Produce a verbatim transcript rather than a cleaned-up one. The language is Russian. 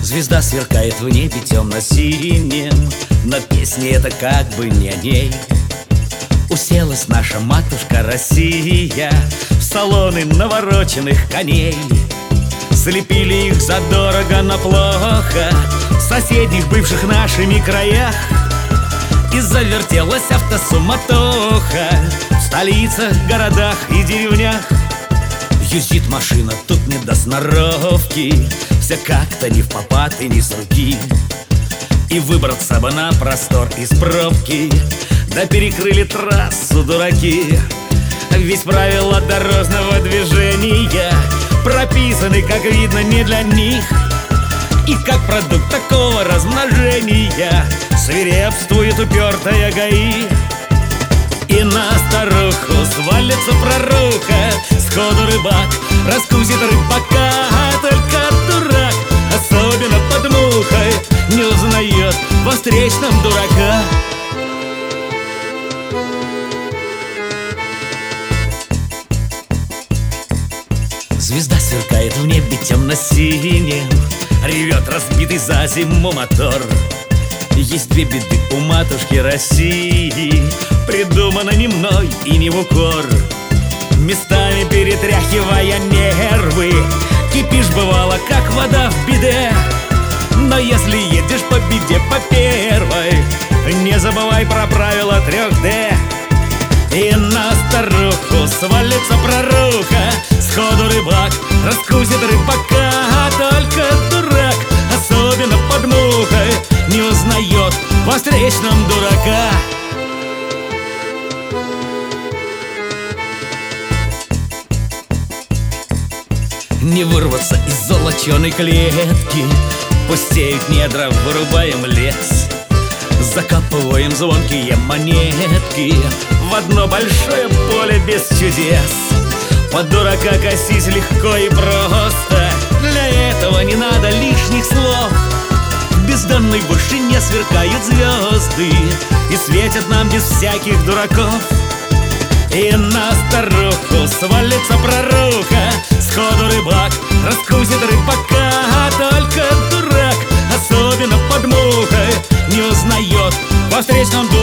Звезда сверкает в небе темно-синем, но песня это как бы не о ней. Уселась наша матушка Россия в салоны навороченных коней. Слепили их задорого, но плохо в соседних бывших нашими краях. И завертелась автосуматоха в столицах, городах и деревнях. Юзит машина, тут не до сноровки, все как-то не впопад и не с руки. И выбраться бы на простор из пробки, да перекрыли трассу дураки. Ведь правила дорожного движения прописаны, как видно, не для них. И как продукт такого размножения свирепствует упертая ГАИ. И на старуху свалится пророка, сходу рыбак раскусит рыбака. Только дурак, особенно под мухой, не узнает во встречном дурака. Звезда сверкает в небе темно-синем, ревет разбитый за зиму мотор. Есть две беды у матушки России, придумано не мной и не в укор. Местами перетряхивая нервы, кипишь бывало, как вода в биде. Но если едешь по беде по первой, не забывай про правила трех дэ. И на старуху свалится пророка, сходу рыбак раскусит рыбака. Только дурак, особенно под мухой, не узнает во встречном дурака. Не вырваться из золоченой клетки, пустеют недра, вырубаем лес. Закапываем звонкие монетки в одно большое поле без чудес. Под дурака косить легко и просто, для этого не надо лишних слов. В бездонной вышине сверкают звезды и светят нам без всяких дураков. И на старуху свалится пророка, сходу рыбак раскусит рыбака. Только дурак, особенно под мухой, не узнает во встречном дураке.